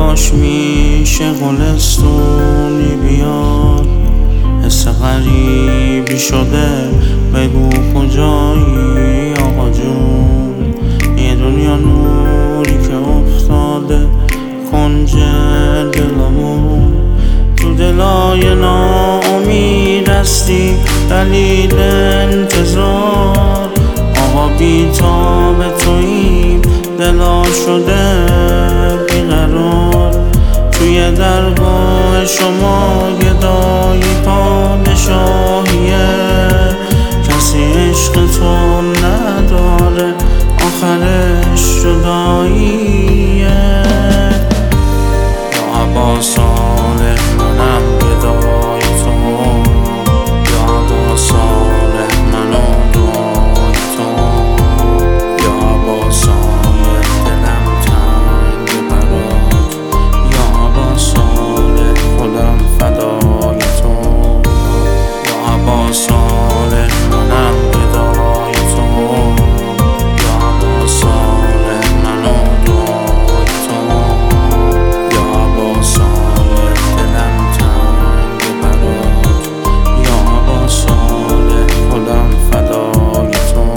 کاش میشه گلستونی بیاد، حس غریبی شده بگو کجایی آقا جون. یه دنیا نوری که افتاده کنج دلمون، تو دلای ناامید هستی دلیل انتظار. آقا بی‌تاب توییم دلا شده بیقرار، توی درگاه شما گدایی پادشاهیه. کسی عشق تو نداره آخرش جداییه. یا عباس صالح منم گدای تو، یا عباس صالح منو دعای تو، یا عباس صالح دلم تنگ برات، یا عباس صالح خودم فدای تو، یا عباس صالح منم گدای تو، یا عباس صالح منو دعای تو، یا عباس صالح دلم تنگ برات، یا عباس صالح خودم فدای تو.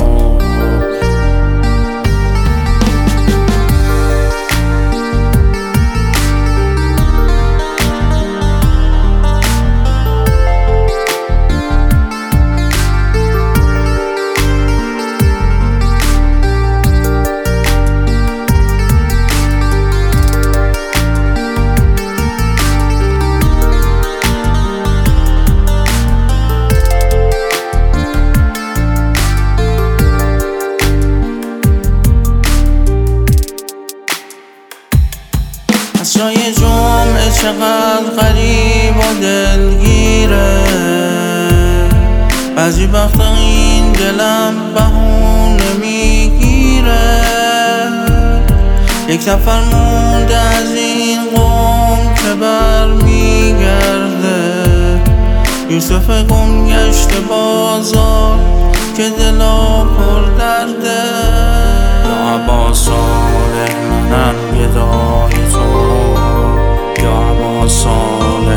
از جای جمعه چقدر غریب و دلگیره، بعضی وقتا این دلم بهونه میگیره. یک نفر مونده از این قوم که برمیگرده، یوسف گم گشته بازار که دلا پر درده. یا عباس صالح منم گدای تو، یا عباس صالح